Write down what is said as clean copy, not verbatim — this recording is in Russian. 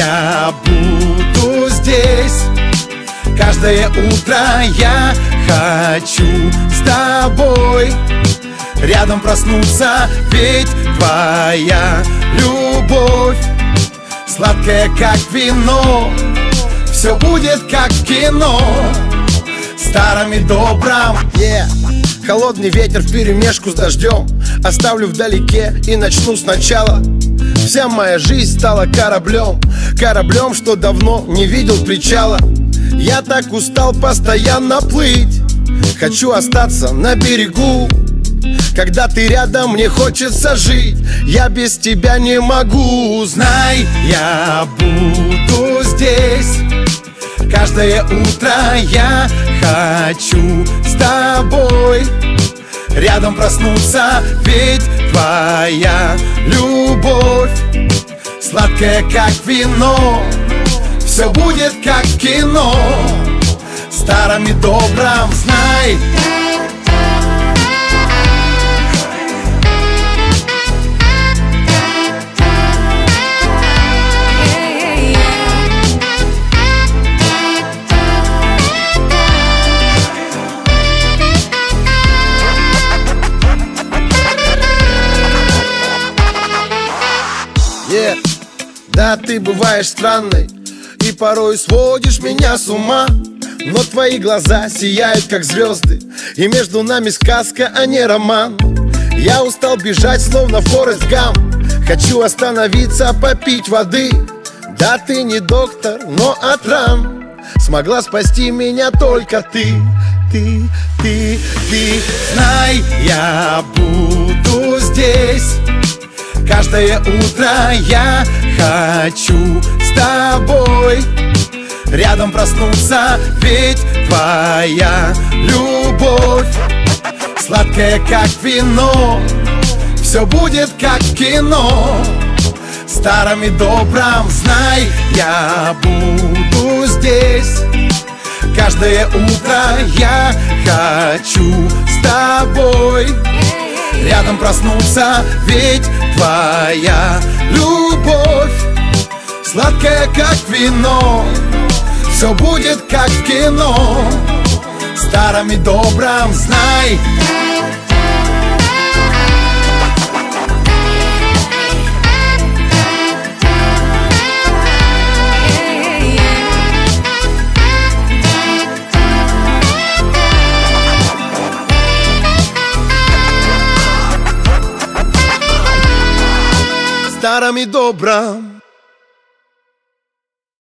я буду здесь. Каждое утро я хочу с тобой рядом проснуться, ведь твоя любовь сладкая, как вино. Все будет как в кино, старом и добром. Холодный ветер вперемешку с дождем оставлю вдалеке и начну сначала. Вся моя жизнь стала кораблем, кораблем, что давно не видел причала. Я так устал постоянно плыть, хочу остаться на берегу. Когда ты рядом, мне хочется жить, я без тебя не могу. Знай, я буду здесь. Каждое утро я хочу с тобой рядом проснуться, ведь твоя любовь сладкая, как вино. Все будет как в кино, старом и добром. Знай, да, ты бываешь странной и порой сводишь меня с ума. Но твои глаза сияют, как звезды, и между нами сказка, а не роман. Я устал бежать, словно Форест Гамп, хочу остановиться, попить воды. Да, ты не доктор, но от ран смогла спасти меня только ты. Ты. Знай, я буду здесь. Каждое утро я хочу с тобой рядом проснуться, ведь твоя любовь сладкая, как вино. Все будет как в кино, старом и добром. Знай, я буду здесь. Каждое утро я хочу с тобой рядом проснуться, ведь твоя любовь сладкая, как вино. Все будет как в кино, старом и добром. Знай, старом и добром.